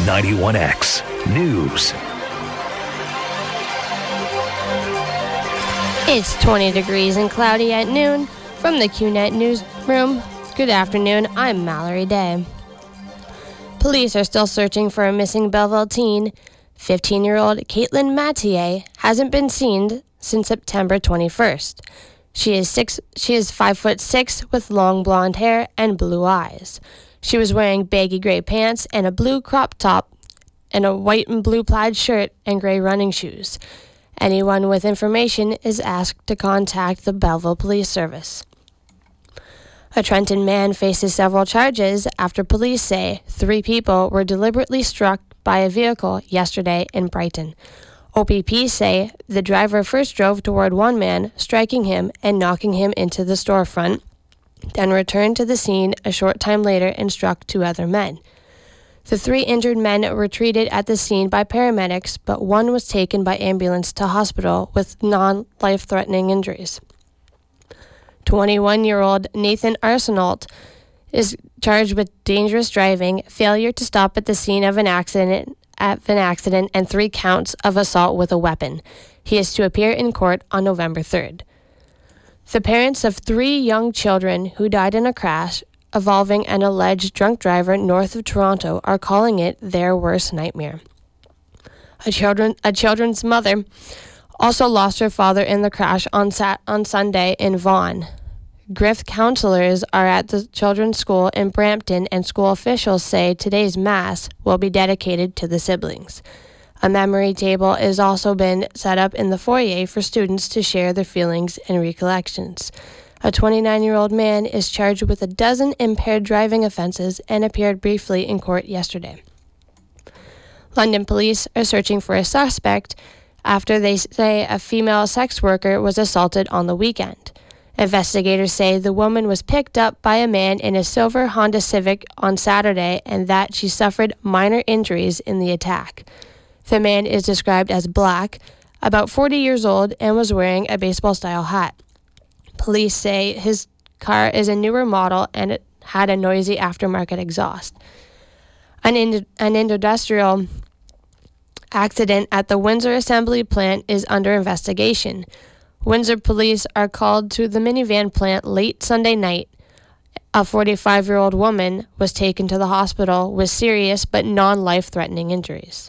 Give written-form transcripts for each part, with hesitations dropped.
91X News. It's 20 degrees and cloudy at noon. From the QNet newsroom, good afternoon, I'm Mallory Day. Police are still searching for a missing Belleville teen. 15-year-old Caitlin Mathieu hasn't been seen since September 21st. She is 5'6" with long blonde hair and blue eyes. She was wearing baggy gray pants and a blue crop top and a white and blue plaid shirt and gray running shoes. Anyone with information is asked to contact the Belleville Police Service. A Trenton man faces several charges after police say 3 people were deliberately struck by a vehicle yesterday in Brighton. OPP say the driver first drove toward one man, striking him and knocking him into the storefront, then returned to the scene a short time later and struck 2 other men. The 3 injured men were treated at the scene by paramedics, but one was taken by ambulance to hospital with non-life-threatening injuries. 21-year-old Nathan Arsenault is charged with dangerous driving, failure to stop at the scene of an accident, and 3 counts of assault with a weapon. He is to appear in court on November 3rd. The parents of 3 young children who died in a crash involving an alleged drunk driver north of Toronto are calling it their worst nightmare. A children's mother also lost her father in the crash on Sunday in Vaughan. Griff counselors are at the children's school in Brampton, and school officials say today's Mass will be dedicated to the siblings. A memory table has also been set up in the foyer for students to share their feelings and recollections. A 29-year-old man is charged with a dozen impaired driving offenses and appeared briefly in court yesterday. London police are searching for a suspect after they say a female sex worker was assaulted on the weekend. Investigators say the woman was picked up by a man in a silver Honda Civic on Saturday and that she suffered minor injuries in the attack. The man is described as black, about 40 years old, and was wearing a baseball-style hat. Police say his car is a newer model and it had a noisy aftermarket exhaust. An industrial accident at the Windsor Assembly plant is under investigation. Windsor police are called to the minivan plant late Sunday night. A 45-year-old woman was taken to the hospital with serious but non-life-threatening injuries.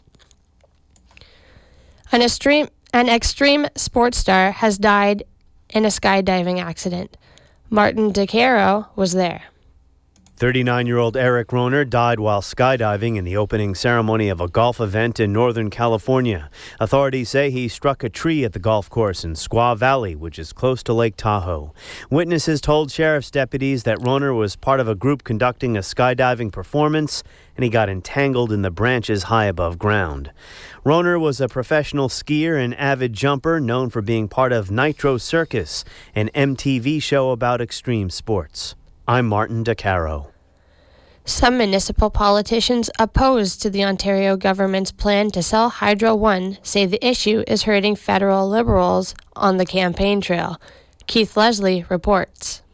An extreme sports star has died in a skydiving accident. Martin DeCaro was there. 39-year-old Eric Roner died while skydiving in the opening ceremony of a golf event in Northern California. Authorities say he struck a tree at the golf course in Squaw Valley, which is close to Lake Tahoe. Witnesses told sheriff's deputies that Roner was part of a group conducting a skydiving performance, and he got entangled in the branches high above ground. Roner was a professional skier and avid jumper known for being part of Nitro Circus, an MTV show about extreme sports. I'm Martin DeCaro. Some municipal politicians opposed to the Ontario government's plan to sell Hydro One say the issue is hurting federal Liberals on the campaign trail. Keith Leslie reports.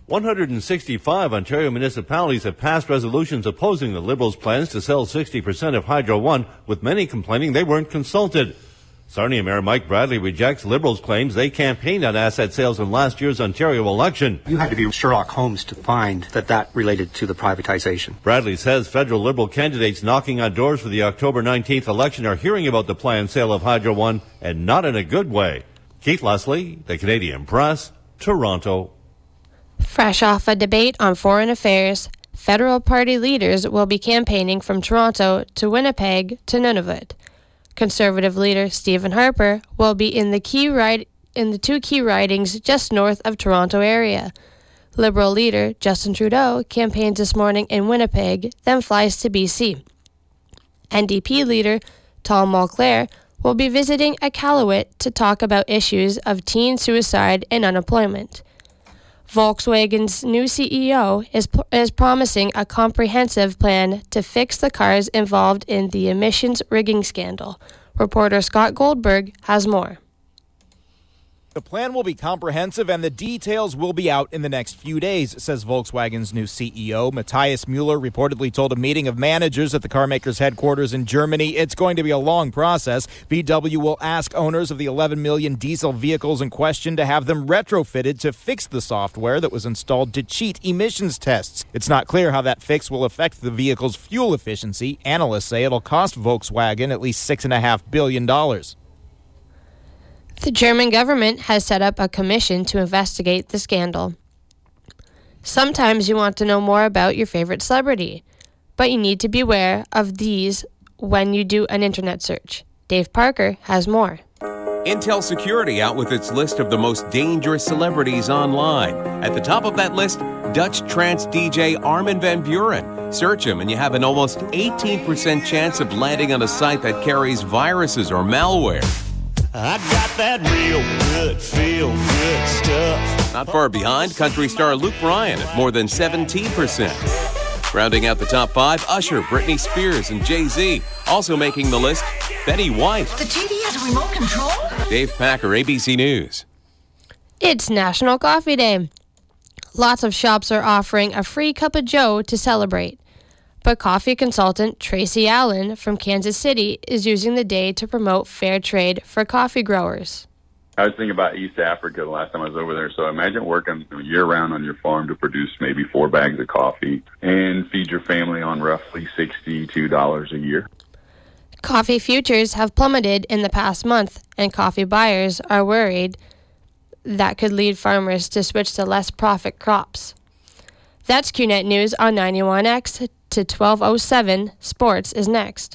165 Ontario municipalities have passed resolutions opposing the Liberals' plans to sell 60% of Hydro One, with many complaining they weren't consulted. Sarnia Mayor Mike Bradley rejects Liberals' claims they campaigned on asset sales in last year's Ontario election. You had to be Sherlock Holmes to find that related to the privatization. Bradley says federal Liberal candidates knocking on doors for the October 19th election are hearing about the planned sale of Hydro One, and not in a good way. Keith Leslie, The Canadian Press, Toronto. Fresh off a debate on foreign affairs, federal party leaders will be campaigning from Toronto to Winnipeg to Nunavut. Conservative leader Stephen Harper will be in the 2 key ridings just north of Toronto area. Liberal leader Justin Trudeau campaigns this morning in Winnipeg, then flies to BC. NDP leader Tom Mulcair will be visiting Iqaluit to talk about issues of teen suicide and unemployment. Volkswagen's new CEO is promising a comprehensive plan to fix the cars involved in the emissions rigging scandal. Reporter Scott Goldberg has more. The plan will be comprehensive and the details will be out in the next few days, says Volkswagen's new CEO. Matthias Müller reportedly told a meeting of managers at the carmaker's headquarters in Germany it's going to be a long process. VW will ask owners of the 11 million diesel vehicles in question to have them retrofitted to fix the software that was installed to cheat emissions tests. It's not clear how that fix will affect the vehicle's fuel efficiency. Analysts say it'll cost Volkswagen at least $6.5 billion. The German government has set up a commission to investigate the scandal. Sometimes you want to know more about your favorite celebrity, but you need to be aware of these when you do an internet search. Dave Parker has more. Intel Security out with its list of the most dangerous celebrities online. At the top of that list, Dutch trance DJ Armin van Buuren. Search him and you have an almost 18% chance of landing on a site that carries viruses or malware. I got that real good, feel good stuff. Not far behind, country star Luke Bryan at more than 17%. Rounding out the top 5, Usher, Britney Spears, and Jay-Z. Also making the list, Betty White. The TV has a remote control? Dave Packer, ABC News. It's National Coffee Day. Lots of shops are offering a free cup of joe to celebrate. But coffee consultant Tracy Allen from Kansas City is using the day to promote fair trade for coffee growers. I was thinking about East Africa the last time I was over there. So imagine working year-round on your farm to produce maybe 4 bags of coffee and feed your family on roughly $62 a year. Coffee futures have plummeted in the past month, and coffee buyers are worried that could lead farmers to switch to less profit crops. That's QNet News on 91X. To 12:07, Sports is next.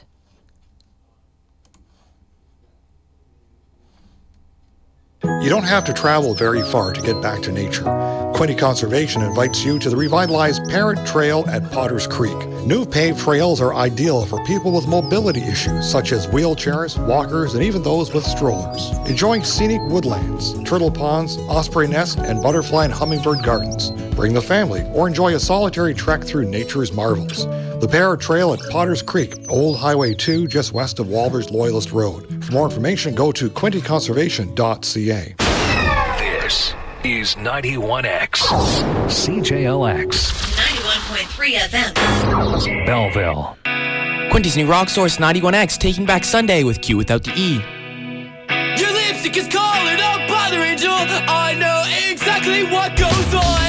You don't have to travel very far to get back to nature. Quinte Conservation invites you to the revitalized Parrot Trail at Potters Creek. New paved trails are ideal for people with mobility issues, such as wheelchairs, walkers, and even those with strollers. Enjoy scenic woodlands, turtle ponds, osprey nest, and butterfly and hummingbird gardens. Bring the family or enjoy a solitary trek through nature's marvels. The Parrot Trail at Potters Creek, Old Highway 2, just west of Walvers Loyalist Road. For more information, go to quinteconservation.ca. This is 91X, CJLX. 91.3 FM. Belleville. Quinte's new rock source 91X, Taking Back Sunday with Q without the E. Your lipstick is calling up by the angel. I know exactly what goes on.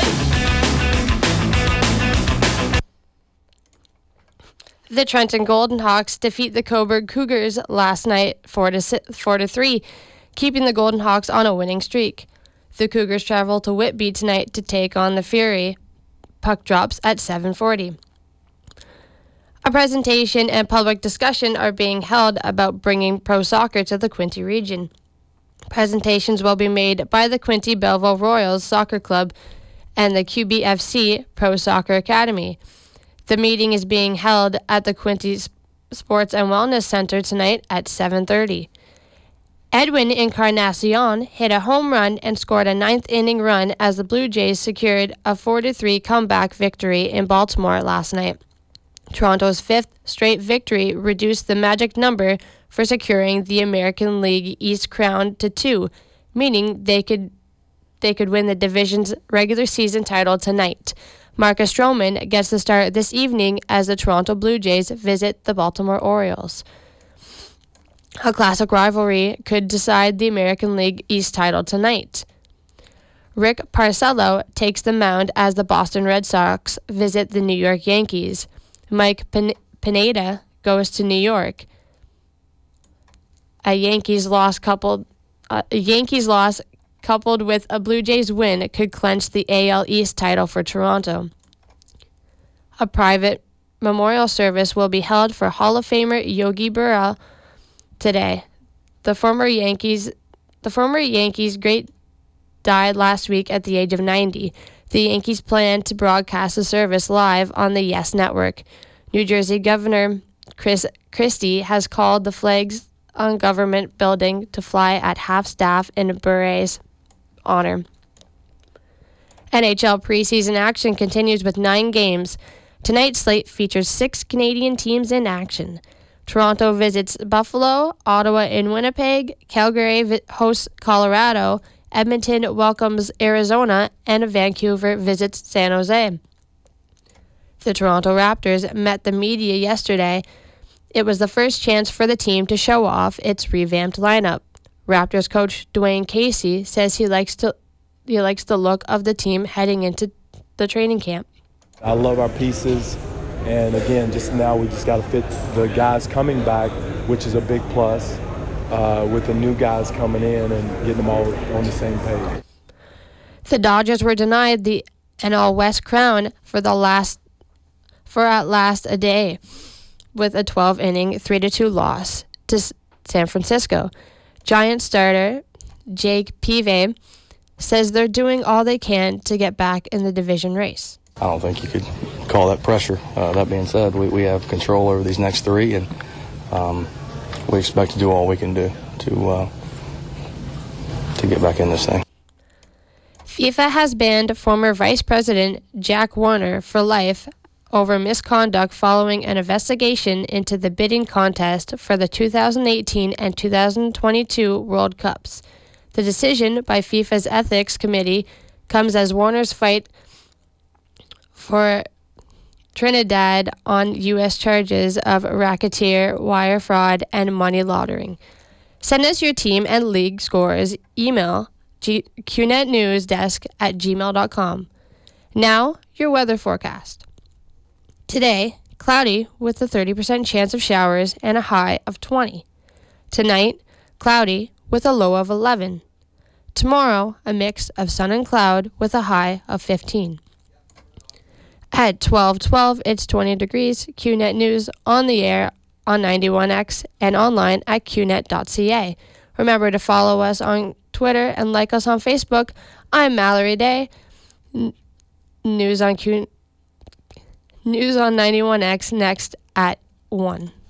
The Trenton Golden Hawks defeat the Coburg Cougars last night 4-3, keeping the Golden Hawks on a winning streak. The Cougars travel to Whitby tonight to take on the Fury. Puck drops at 7:40. A presentation and public discussion are being held about bringing pro soccer to the Quinte region. Presentations will be made by the Quinte Belleville Royals Soccer Club and the QBFC Pro Soccer Academy. The meeting is being held at the Quinte Sports and Wellness Center tonight at 7:30. Edwin Encarnacion hit a home run and scored a ninth-inning run as the Blue Jays secured a 4-3 comeback victory in Baltimore last night. Toronto's 5th straight victory reduced the magic number for securing the American League East crown to 2, meaning they could win the division's regular season title tonight. Marcus Stroman gets the start this evening as the Toronto Blue Jays visit the Baltimore Orioles. A classic rivalry could decide the American League East title tonight. Rick Porcello takes the mound as the Boston Red Sox visit the New York Yankees. Mike Pineda goes to New York. A Yankees loss coupled with a Blue Jays win could clinch the AL East title for Toronto. A private memorial service will be held for Hall of Famer Yogi Berra today. The former Yankees great died last week at the age of 90. The Yankees plan to broadcast the service live on the Yes Network. New Jersey Governor Chris Christie has called the flags on government building to fly at half-staff in Berra's honor. NHL preseason action continues with 9 games. Tonight's slate features 6 Canadian teams in action. Toronto visits Buffalo, Ottawa and Winnipeg, Calgary hosts Colorado, Edmonton welcomes Arizona, and Vancouver visits San Jose. The Toronto Raptors met the media yesterday. It was the first chance for the team to show off its revamped lineup. Raptors coach Dwayne Casey says he likes the look of the team heading into the training camp. I love our pieces, and again, just now we just got to fit the guys coming back, which is a big plus, with the new guys coming in and getting them all on the same page. The Dodgers were denied the NL West crown for at last a day, with a 12-inning 3-2 loss to San Francisco. Giant starter Jake Peavy says they're doing all they can to get back in the division race. I don't think you could call that pressure. That being said, we have control over these next three, and we expect to do all we can do to get back in this thing. FIFA has banned former Vice President Jack Warner for life over misconduct following an investigation into the bidding contest for the 2018 and 2022 World Cups. The decision by FIFA's Ethics Committee comes as Warner's fight for Trinidad on U.S. charges of racketeer, wire fraud, and money laundering. Send us your team and league scores. Email qnetnewsdesk@gmail.com. Now, your weather forecast. Today, cloudy with a 30% chance of showers and a high of 20. Tonight, cloudy with a low of 11. Tomorrow, a mix of sun and cloud with a high of 15. At 12:12, it's 20 degrees. QNet News on the air on 91X and online at qnet.ca. Remember to follow us on Twitter and like us on Facebook. I'm Mallory Day. News on 91X next at 1.